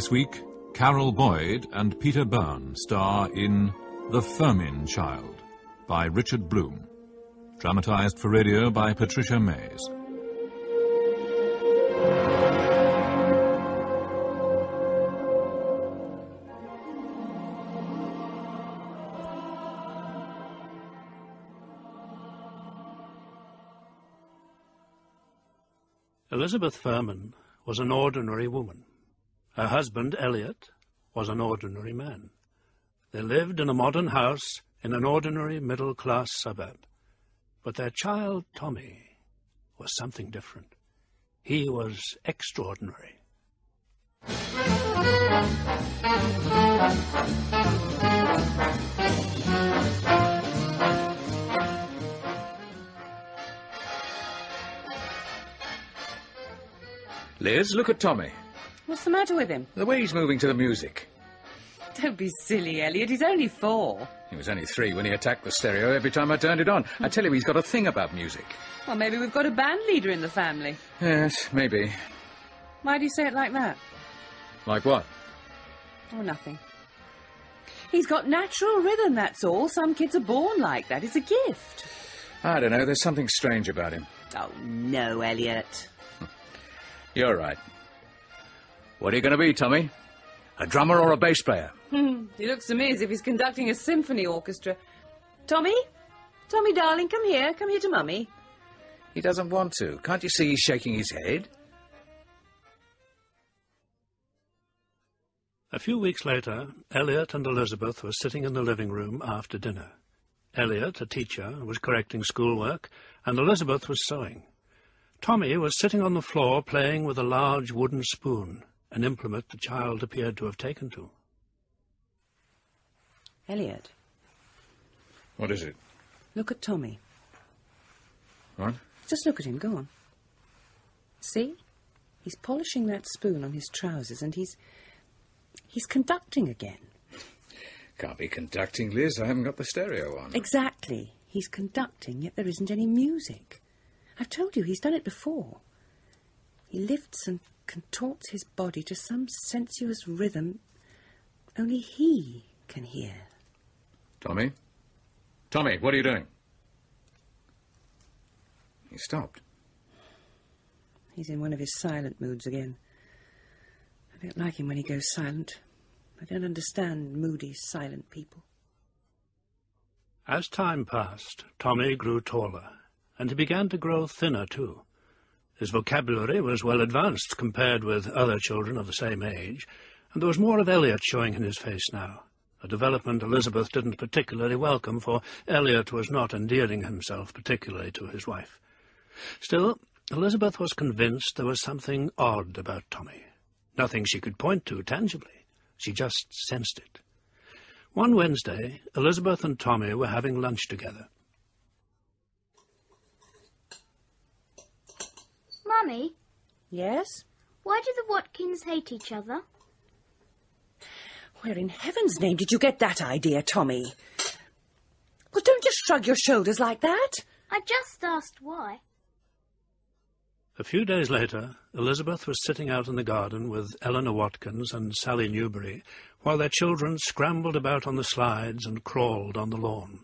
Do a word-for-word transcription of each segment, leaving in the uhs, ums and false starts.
This week, Carol Boyd and Peter Byrne star in The Firmin Child by Richard Bloom, dramatised for radio by Patricia Mays. Elizabeth Firmin was an ordinary woman. Her husband, Elliot, was an ordinary man. They lived in a modern house in an ordinary middle-class suburb. But their child, Tommy, was something different. He was extraordinary. Liz, look at Tommy. What's the matter with him? The way he's moving to the music. Don't be silly, Elliot. He's only four. He was only three when he attacked the stereo every time I turned it on. I tell you, he's got a thing about music. Well, maybe we've got a band leader in the family. Yes, maybe. Why do you say it like that? Like what? Oh, nothing. He's got natural rhythm, that's all. Some kids are born like that. It's a gift. I don't know. There's something strange about him. Oh, no, Elliot. You're right. What are you going to be, Tommy? A drummer or a bass player? He looks to me as if he's conducting a symphony orchestra. Tommy? Tommy, darling, come here. Come here to Mummy. He doesn't want to. Can't you see he's shaking his head? A few weeks later, Elliot and Elizabeth were sitting in the living room after dinner. Elliot, a teacher, was correcting schoolwork, and Elizabeth was sewing. Tommy was sitting on the floor playing with a large wooden spoon, an implement the child appeared to have taken to. Elliot. What is it? Look at Tommy. What? Just look at him, go on. See? He's polishing that spoon on his trousers and he's... he's conducting again. Can't be conducting, Liz. I haven't got the stereo on. Exactly. He's conducting, yet there isn't any music. I've told you, he's done it before. He lifts and contorts his body to some sensuous rhythm only he can hear. Tommy? Tommy, what are you doing? He stopped. He's in one of his silent moods again. I don't like him when he goes silent. I don't understand moody, silent people. As time passed, Tommy grew taller, and he began to grow thinner, too. His vocabulary was well advanced compared with other children of the same age, and there was more of Elliot showing in his face now, a development Elizabeth didn't particularly welcome, for Elliot was not endearing himself particularly to his wife. Still, Elizabeth was convinced there was something odd about Tommy. Nothing she could point to tangibly. She just sensed it. One Wednesday, Elizabeth and Tommy were having lunch together. Mummy? Yes? Why do the Watkins hate each other? Where in heaven's name did you get that idea, Tommy? Well, don't just shrug your shoulders like that. I just asked why. A few days later, Elizabeth was sitting out in the garden with Eleanor Watkins and Sally Newbury, while their children scrambled about on the slides and crawled on the lawn.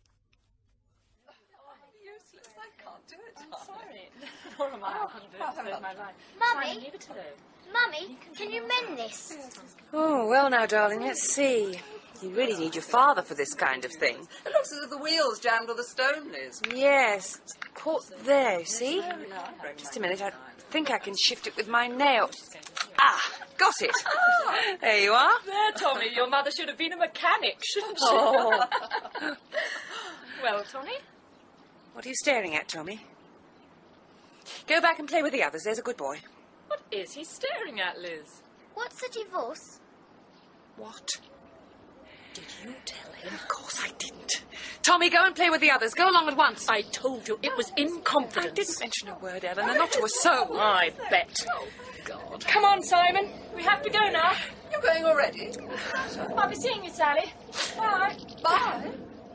Mummy? Mummy, can you mend this? Oh, well now, darling, let's see. You really need your father for this kind of thing. It looks as if the wheels jammed with a stone, Liz. Yes, it's caught there, see? Just a minute, I think I can shift it with my nail. Ah, got it. There you are. There, Tommy, your mother should have been a mechanic, shouldn't she? Oh. Well, Tommy? What are you staring at, Tommy? Go back and play with the others, there's a good boy. What is he staring at, Liz? What's a divorce? What? Did you tell him? Of course I didn't. Tommy, go and play with the others. Go along at once. I told you it was in confidence. I didn't mention a word, Eleanor, not to a soul. I bet. Oh, God. Come on, Simon. We have to go now. You're going already? I'll be seeing you, Sally. Bye. Bye.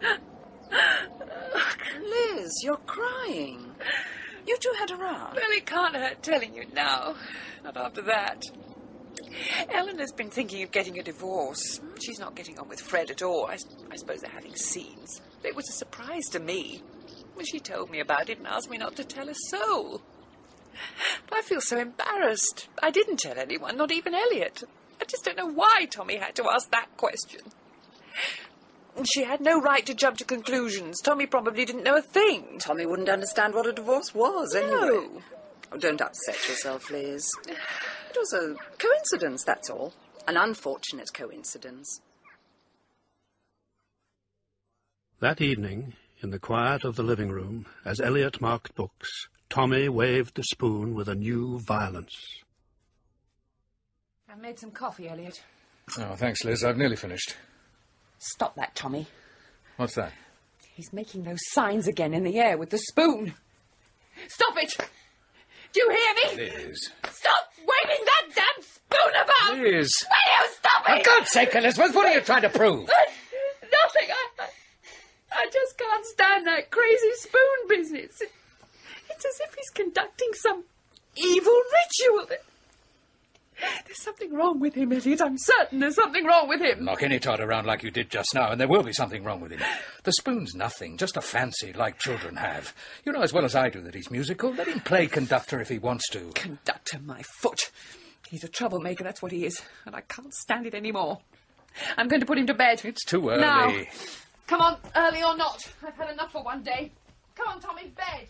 Liz, you're crying. You two had a row. Well, it can't hurt telling you now. Not after that. Eleanor's been thinking of getting a divorce. She's not getting on with Fred at all. I, I suppose they're having scenes. It was a surprise to me when she told me about it and asked me not to tell a soul. I feel so embarrassed. I didn't tell anyone, not even Elliot. I just don't know why Tommy had to ask that question. She had no right to jump to conclusions. Tommy probably didn't know a thing. Tommy wouldn't understand what a divorce was, anyway. No. Oh, don't upset yourself, Liz. It was a coincidence, that's all. An unfortunate coincidence. That evening, in the quiet of the living room, as Elliot marked books, Tommy waved the spoon with a new violence. I made some coffee, Elliot. Oh, thanks, Liz. I've nearly finished. Stop that, Tommy. What's that? He's making those signs again in the air with the spoon. Stop it! Do you hear me? Liz. Stop waving that damn spoon about! Liz. Will you stop it? For God's sake, Elizabeth, what are you trying to prove? Nothing. I, I, I just can't stand that crazy spoon business. It, it's as if he's conducting some evil ritual. There's something wrong with him, Elliot. I'm certain there's something wrong with him. Knock any tot around like you did just now, and there will be something wrong with him. The spoon's nothing, just a fancy like children have. You know as well as I do that he's musical. Let him play conductor if he wants to. Conductor, my foot. He's a troublemaker, that's what he is. And I can't stand it anymore. I'm going to put him to bed. It's too early. Now. Come on, early or not. I've had enough for one day. Come on, Tommy, bed.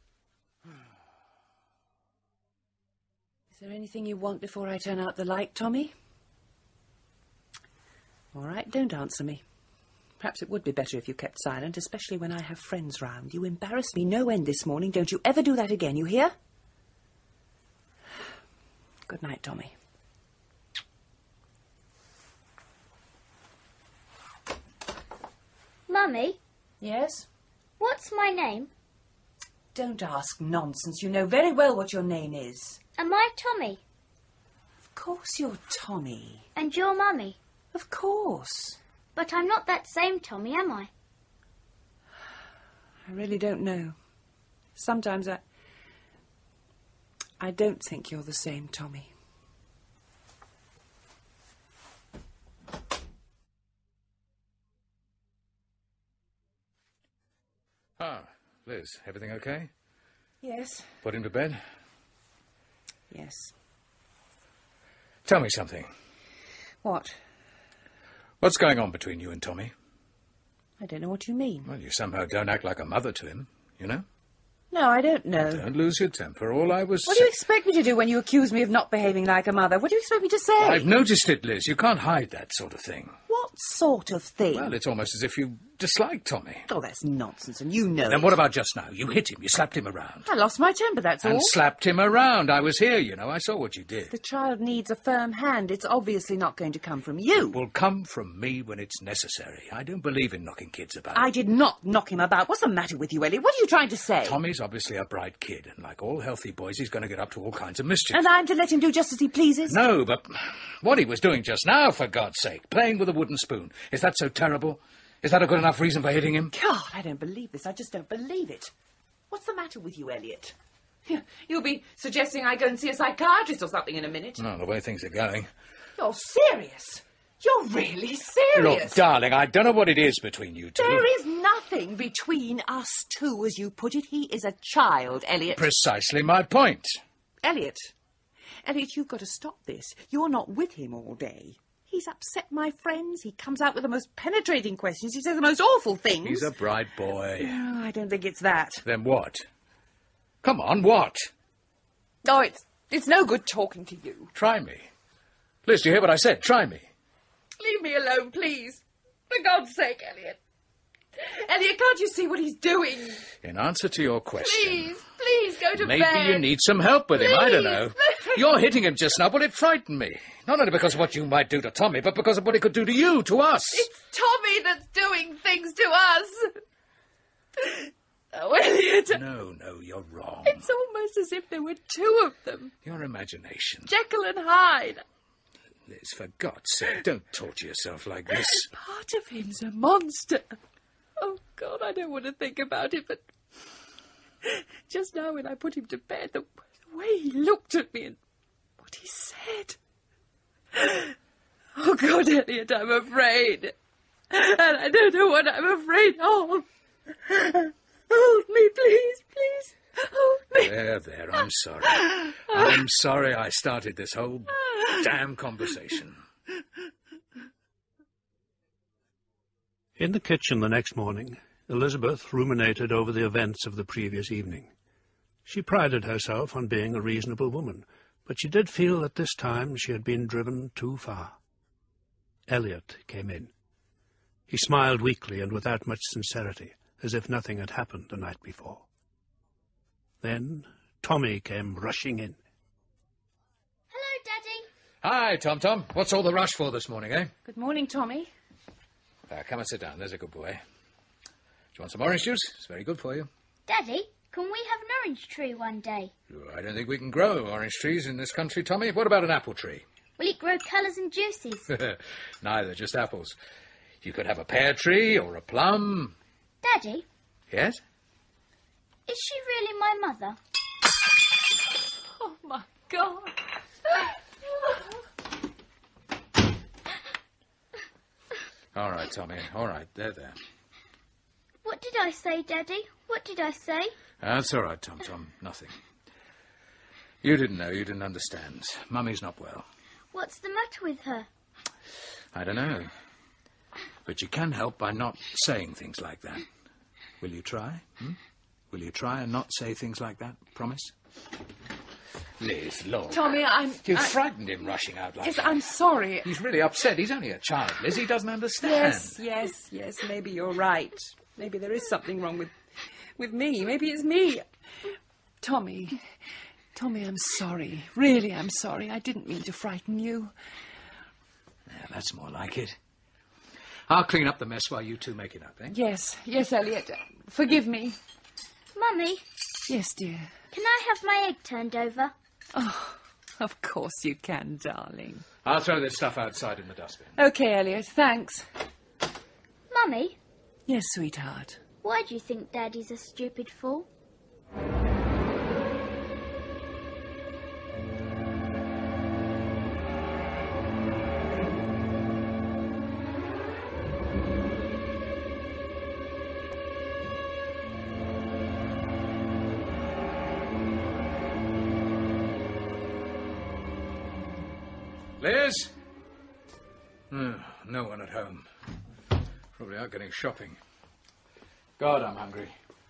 Is there anything you want before I turn out the light, Tommy? All right, don't answer me. Perhaps it would be better if you kept silent, especially when I have friends round. You embarrassed me no end this morning. Don't you ever do that again, you hear? Good night, Tommy. Mummy, Yes? what's my name? Don't ask nonsense. You know very well what your name is. Am I Tommy? Of course you're Tommy. And you're Mummy? Of course. But I'm not that same Tommy, am I? I really don't know. Sometimes I... I don't think you're the same, Tommy. Ah, Liz, everything okay? Yes. Put him to bed? Yes. Tell me something. What? What's going on between you and Tommy? I don't know what you mean. Well, you somehow don't act like a mother to him, you know? No, I don't know. Don't lose your temper. All I was... What do you expect me to do when you accuse me of not behaving like a mother? What do you expect me to say? I've noticed it, Liz. You can't hide that sort of thing. What sort of thing? Well, it's almost as if you dislike Tommy. Oh, that's nonsense, and you know Then it. what about just now? You hit him. You slapped him around. I lost my temper, that's And all. slapped him around. I was here, you know. I saw what you did. The child needs a firm hand. It's obviously not going to come from you. It will come from me when it's necessary. I don't believe in knocking kids about. I did not knock him about. What's the matter with you, Ellie? What are you trying to say? Tommy's obviously a bright kid, and like all healthy boys, he's going to get up to all kinds of mischief. And I'm to let him do just as he pleases? No, but what he was doing just now, for God's sake, playing with a wooden spoon, is that so terrible? Is that a good enough reason for hitting him? God, I don't believe this. I just don't believe it. What's the matter with you, Elliot? You'll be suggesting I go and see a psychiatrist or something in a minute. No, the way things are going. You're serious. You're really serious. Look, darling, I don't know what it is between you two. There is nothing between us two, as you put it. He is a child, Elliot. Precisely my point. Elliot. Elliot, you've got to stop this. You're not with him all day. He's upset my friends. He comes out with the most penetrating questions. He says the most awful things. He's a bright boy. No, I don't think it's that. Then what? Come on, what? No, it's, it's no good talking to you. Try me. Liz, do you hear what I said? Try me. Leave me alone, please. For God's sake, Elliot. Elliot, can't you see what he's doing? In answer to your question... Please, please go to Maybe bed. you need some help with him, I don't know. Please. You're hitting him just now, but it frightened me. Not only because of what you might do to Tommy, but because of what he could do to you, to us. It's Tommy that's doing things to us. Oh, Elliot. No, no, you're wrong. It's almost as if there were two of them. Your imagination. Jekyll and Hyde. Liz, for God's sake, don't torture yourself like this. Part of him's a monster. Oh, God, I don't want to think about it, but just now when I put him to bed, the, the way he looked at me and what he said, Oh, God, Elliot, I'm afraid. And I don't know what I'm afraid of. Hold me, please, please. Hold me. There, there, I'm sorry. I'm sorry I started this whole damn conversation. In the kitchen the next morning, Elizabeth ruminated over the events of the previous evening. She prided herself on being a reasonable woman, but she did feel at this time she had been driven too far. Elliot came in. He smiled weakly and without much sincerity, as if nothing had happened the night before. Then Tommy came rushing in. Hello, Daddy. Hi, Tom Tom. What's all the rush for this morning, eh? Good morning, Tommy. Uh, come and sit down. There's a good boy. Do you want some orange juice? It's very good for you. Daddy, can we have an orange tree one day? I don't think we can grow orange trees in this country, Tommy. What about an apple tree? Will it grow colours and juices? Neither, just apples. You could have a pear tree or a plum. Daddy? Yes? Is she really my mother? Oh, my God. All right, Tommy. All right. There, there. What did I say, Daddy? What did I say? That's all right, Tom Tom. Nothing. You didn't know. You didn't understand. Mummy's not well. What's the matter with her? I don't know. But you can help by not saying things like that. Will you try? Hmm? Will you try and not say things like that? Promise? Liz, Lord. Tommy, I'm... You I... frightened him rushing out like Yes, that. I'm sorry. He's really upset. He's only a child, Liz. He doesn't understand. Yes, yes, yes. Maybe you're right. Maybe there is something wrong with... with me. Maybe it's me. Tommy. Tommy, I'm sorry. Really, I'm sorry. I didn't mean to frighten you. Yeah, that's more like it. I'll clean up the mess while you two make it up, eh? Yes, yes, Elliot. Forgive me. Mummy, Yes, dear. can I have my egg turned over? Oh, of course you can, darling. I'll throw this stuff outside in the dustbin. OK, Elliot, thanks. Mummy, Yes, sweetheart. why do you think Daddy's a stupid fool? Liz? Oh, no one at home. Probably out getting shopping. God, I'm hungry.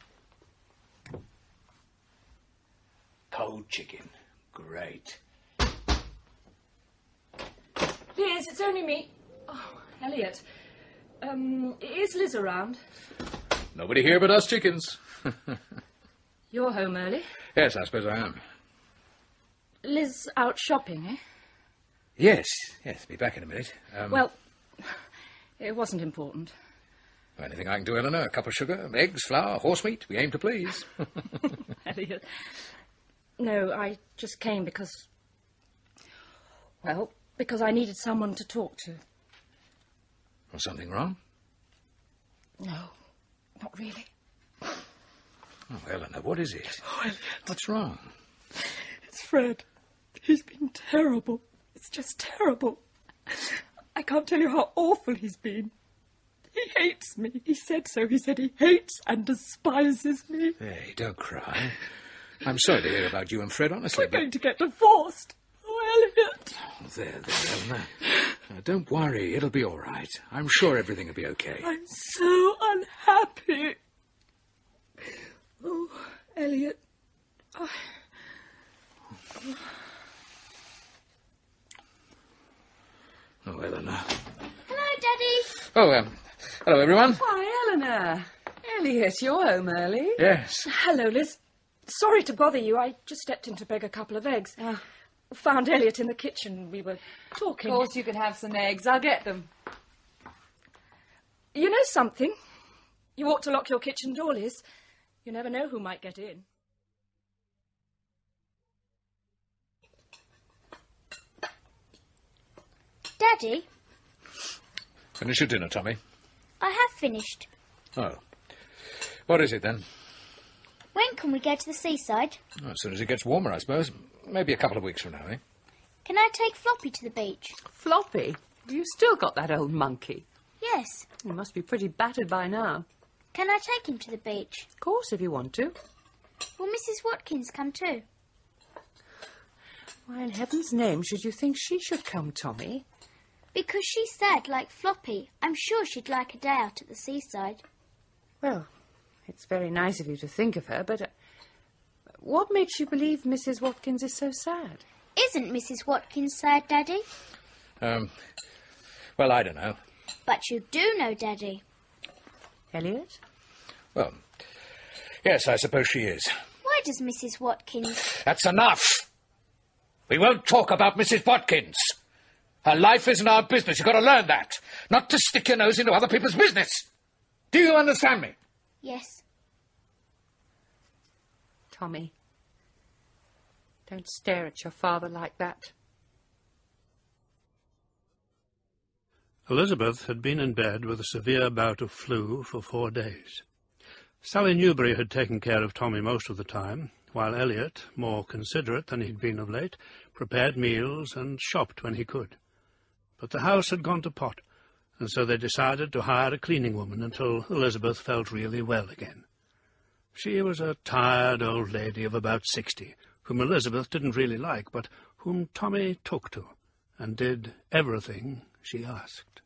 Cold chicken. Great. Liz, it's only me. Oh, Elliot. Um, is Liz around? Nobody here but us chickens. You're home early. Yes, I suppose I am. Liz out shopping, eh? Yes, yes, be back in a minute. Um, Well, it wasn't important. anything I can do, Eleanor? A cup of sugar, eggs, flour, horse meat. We aim to please. Elliot. No, I just came because... Well, because I needed someone to talk to. Was something wrong? No, not really. Oh, Eleanor, what is it? Oh, Elliot. What's wrong? It's Fred. He's been terrible. It's just terrible. I can't tell you how awful he's been. He hates me. He said so. He said he hates and despises me. Hey, don't cry. I'm sorry to hear about you and Fred, honestly. We're going to get divorced. Oh, Elliot. But... There, there, Eleanor. Now, don't worry. It'll be all right. I'm sure everything will be okay. I'm so unhappy. Oh, Elliot. Oh. Oh, Eleanor. Hello, Daddy. Oh, um, hello, everyone. Why, Eleanor. Elliot, you're home early. Yes. Hello, Liz. Sorry to bother you. I just stepped in to beg a couple of eggs. Ah. Found Elliot in the kitchen. We were talking. Of course you can have some eggs. I'll get them. You know something? You ought to lock your kitchen door, Liz. You never know who might get in. Daddy, Finish your dinner, Tommy. I have finished. Oh. What is it, then? When can we go to the seaside? Oh, as soon as it gets warmer, I suppose. Maybe a couple of weeks from now, eh? Can I take Floppy to the beach? Floppy? You still got that old monkey? Yes. He must be pretty battered by now. Can I take him to the beach? Of course, if you want to. Will Missus Watkins come too? Why in heaven's name should you think she should come, Tommy? Because she's sad like Floppy. I'm sure she'd like a day out at the seaside. Well, it's very nice of you to think of her, but uh, what makes you believe Missus Watkins is so sad? Isn't Missus Watkins sad, Daddy? Um, well, I don't know. But you do know, Daddy. Elliot? Well, yes, I suppose she is. Why does Missus Watkins... That's enough! We won't talk about Missus Watkins. Her life isn't our business. You've got to learn that. Not to stick your nose into other people's business. Do you understand me? Yes. Tommy, don't stare at your father like that. Elizabeth had been in bed with a severe bout of flu for four days. Sally Newbury had taken care of Tommy most of the time, while Elliot, more considerate than he'd been of late, prepared meals and shopped when he could. But the house had gone to pot, and so they decided to hire a cleaning woman until Elizabeth felt really well again. She was a tired old lady of about sixty, whom Elizabeth didn't really like, but whom Tommy took to, and did everything she asked.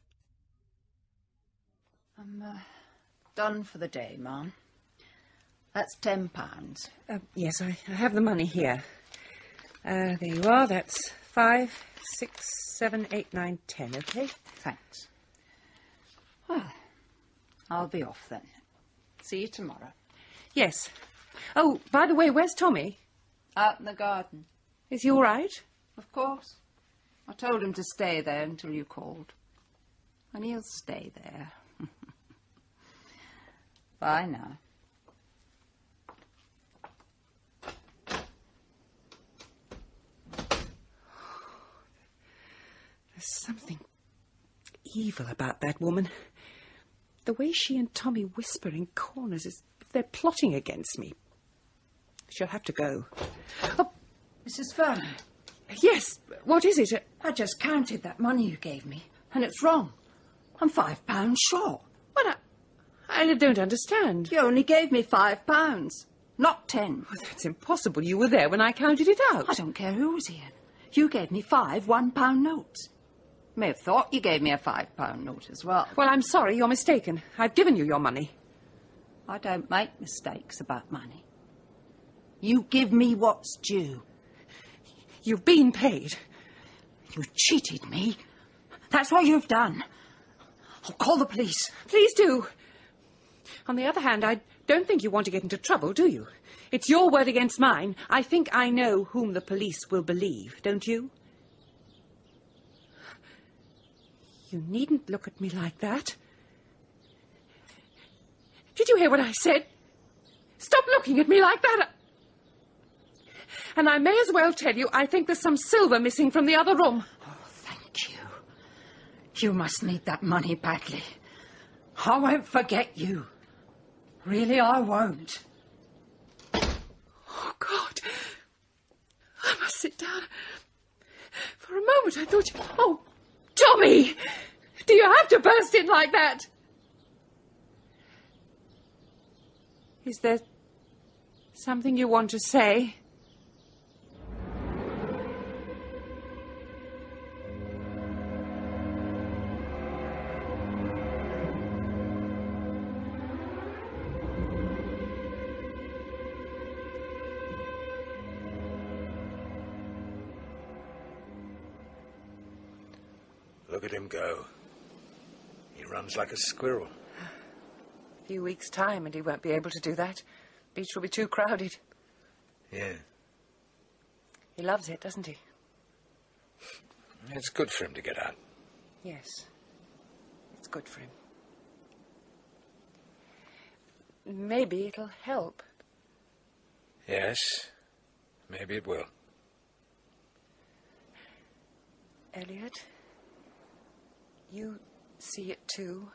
I'm uh, done for the day, Ma'am. That's ten pounds. Uh, yes, I, I have the money here. Uh, there you are. That's five, six, seven, eight, nine, ten, okay? Thanks. Well, I'll be off then. See you tomorrow. Yes. Oh, by the way, where's Tommy? Out in the garden. Is he all right? Of course. I told him to stay there until you called. And he'll stay there. Bye now. There's something evil about that woman. The way she and Tommy whisper in corners as if they're plotting against me. She'll have to go. Oh, Missus Vernon. Yes, what is it? I just counted that money you gave me, and it's wrong. I'm five pounds short. Well, I, I don't understand. You only gave me five pounds, not ten. Well, that's impossible. You were there when I counted it out. I don't care who was here. You gave me five one-pound notes. May have thought you gave me a five-pound note as well. Well, I'm sorry, you're mistaken. I've given you your money. I don't make mistakes about money. You give me what's due. You've been paid. You cheated me. That's what you've done. I'll call the police. Please do. On the other hand, I don't think you want to get into trouble, do you? It's your word against mine. I think I know whom the police will believe, don't you? You needn't look at me like that. Did you hear what I said? Stop looking at me like that. And I may as well tell you, I think there's some silver missing from the other room. Oh, thank you. You must need that money badly. I won't forget you. Really, I won't. Oh, God. I must sit down. For a moment, I thought you... Oh, Tommy! Do you have to burst in like that? Is there something you want to say? Look at him go. He runs like a squirrel. A few weeks' time and he won't be able to do that. Beach will be too crowded. Yeah. He loves it, doesn't he? It's good for him to get out. Yes. It's good for him. Maybe it'll help. Yes. Maybe it will. Elliot, you see it too?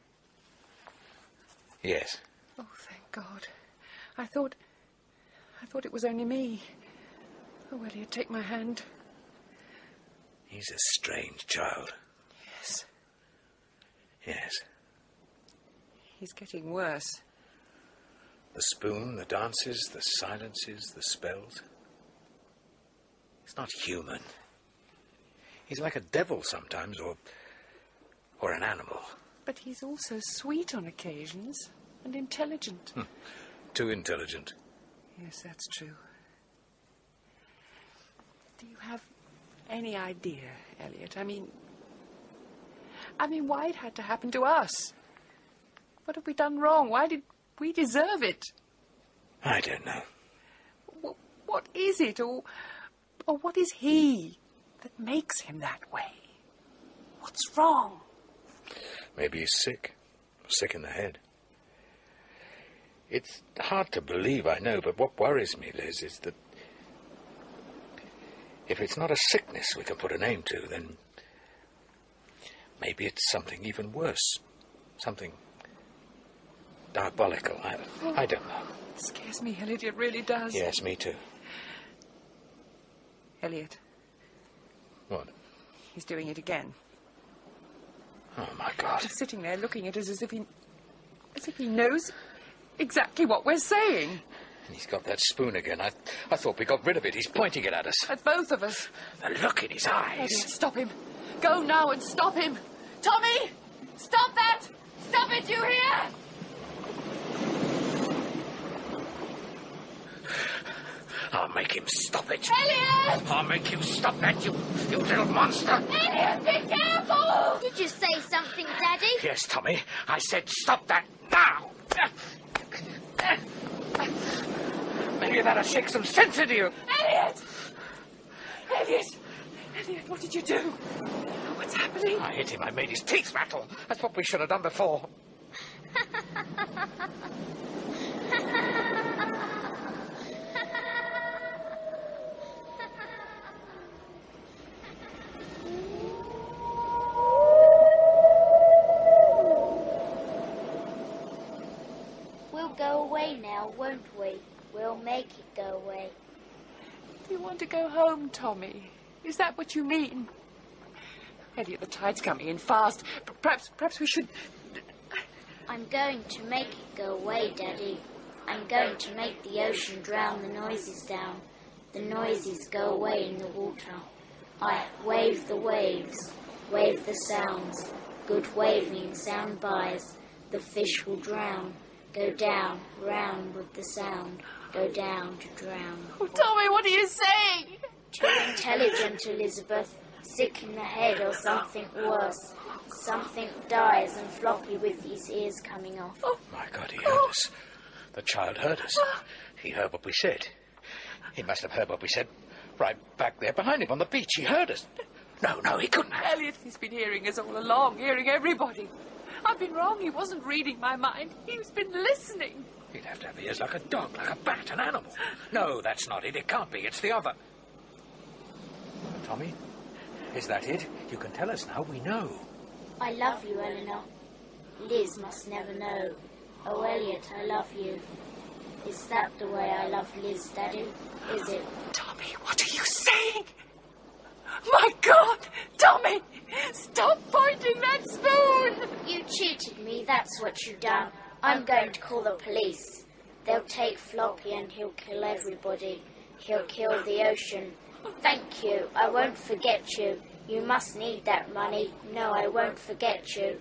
Yes. Oh, thank God. I thought... I thought it was only me. Oh, Elliot, take my hand. He's a strange child. Yes. Yes. He's getting worse. The spoon, the dances, the silences, the spells. He's not human. He's like a devil sometimes, or... or an animal. But he's also sweet on occasions, and intelligent. Hmm. Too intelligent. Yes, that's true. Do you have any idea, Elliot? I mean... I mean, why it had to happen to us? What have we done wrong? Why did we deserve it? I don't know. W- what is it, or... or what is he that makes him that way? What's wrong? Maybe he's sick. Sick in the head. It's hard to believe, I know, but what worries me, Liz, is that if it's not a sickness we can put a name to, then maybe it's something even worse. Something diabolical. I, I don't know. It scares me, Elliot. It really does. Yes, me too. Elliot. What? He's doing it again. Oh, my God. He's sitting there looking at us as if he... as if he knows exactly what we're saying. And he's got that spoon again. I, I thought we got rid of it. He's pointing it at us. At both of us. The look in his eyes. Elliot, stop him. Go now and stop him. Tommy! Stop that! Stop it, you hear? I'll make him stop it. Elliot! I'll make him stop that, you, you little monster. Elliot, be careful! Did you say something, Daddy? Yes, Tommy. I said stop that now. Maybe that'll shake some sense into you. Elliot! Elliot! Elliot, what did you do? What's happening? I hit him. I made his teeth rattle. That's what we should have done before. We'll go away now, won't we? We'll make it go away. Do you want to go home, Tommy? Is that what you mean? Elliot, the tide's coming in fast. P- Perhaps, perhaps we should... I'm going to make it go away, Daddy. I'm going to make the ocean drown the noises down. The noises go away in the water. I wave the waves, wave the sounds. Good waving sound buys. The fish will drown. Go down, round with the sound. Go down to drown. Oh, Tommy, what are you saying? Too intelligent, Elizabeth. Sick in the head or something worse. Something dies and Floppy with his ears coming off. Oh. My God, he heard us. The child heard us. He heard what we said. He must have heard what we said right back there behind him on the beach. He heard us. No, no, he couldn't have. Elliot, he's been hearing us all along, hearing everybody. I've been wrong. He wasn't reading my mind. He's been listening. He'd have to have ears like a dog, like a bat, an animal. No, that's not it. It can't be. It's the other. Tommy, is that it? You can tell us now. We know. I love you, Eleanor. Liz must never know. Oh, Elliot, I love you. Is that the way I love Liz, Daddy? Is it? Tommy, what are you saying? My God! Tommy! Stop pointing that spoon! You cheated me, that's what you done. I'm going to call the police. They'll take Floppy and he'll kill everybody. He'll kill the ocean. Thank you. I won't forget you. You must need that money. No, I won't forget you.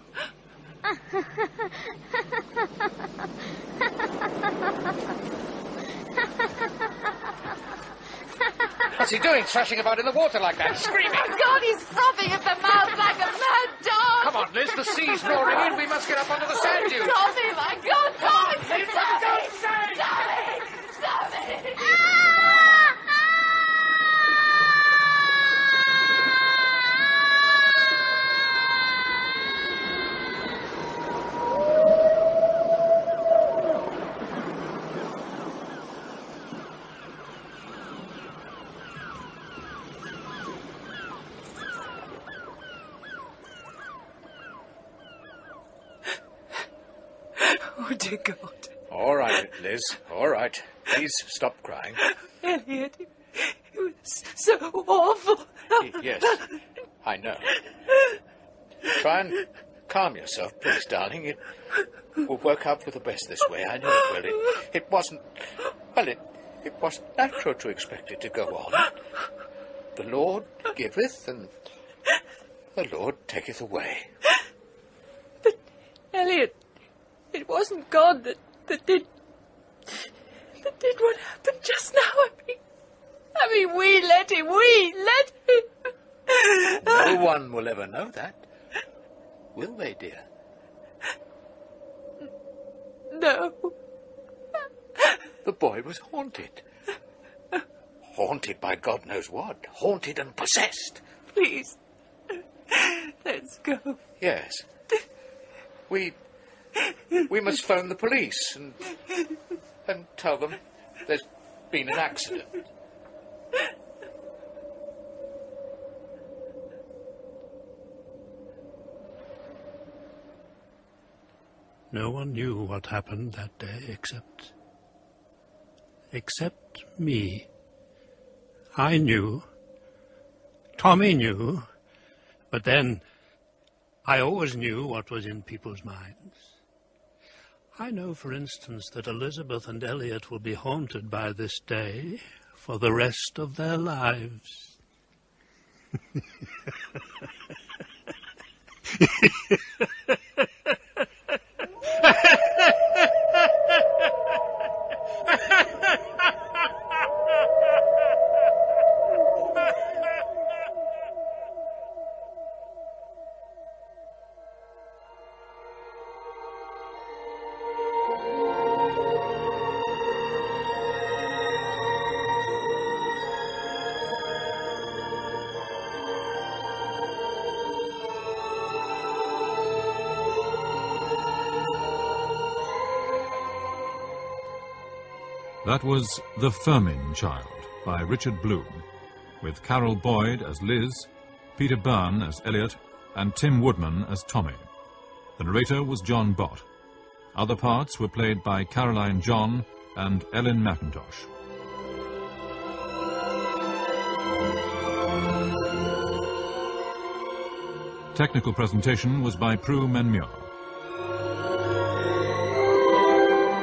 What's he doing, thrashing about in the water like that, screaming? My God, he's frothing at the mouth like a mad dog! Come on, Liz, the sea's roaring in. We must get up onto the sand dunes. Tommy, my God, Tommy! Liz, Tommy! don't say! Tommy! Tommy! Oh, dear God. All right, Liz. All right. Please stop crying. Elliot, it was so awful. Yes, I know. Try and calm yourself, please, darling. It will work out for the best this way. I know it will. It, it wasn't... Well, it, it wasn't natural to expect it to go on. The Lord giveth, and the Lord taketh away. But, Elliot, it wasn't God that, that did... that did what happened just now. I mean... I mean, we let him. We let him. No one will ever know that. Will they, dear? No. The boy was haunted. Haunted by God knows what. Haunted and possessed. Please. Let's go. Yes. We... We must phone the police and... and tell them there's been an accident. No one knew what happened that day except... except me. I knew. Tommy knew. But then, I always knew what was in people's minds. I know, for instance, that Elizabeth and Elliot will be haunted by this day for the rest of their lives. That was The Firmin Child by Richard Bloom, with Carol Boyd as Liz, Peter Byrne as Elliot, and Tim Woodman as Tommy. The narrator was John Bott. Other parts were played by Caroline John and Ellen McIntosh. Technical presentation was by Prue Menmuir.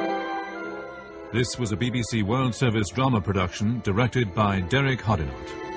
This was a B B C World Service drama production directed by Derek Hoddinott.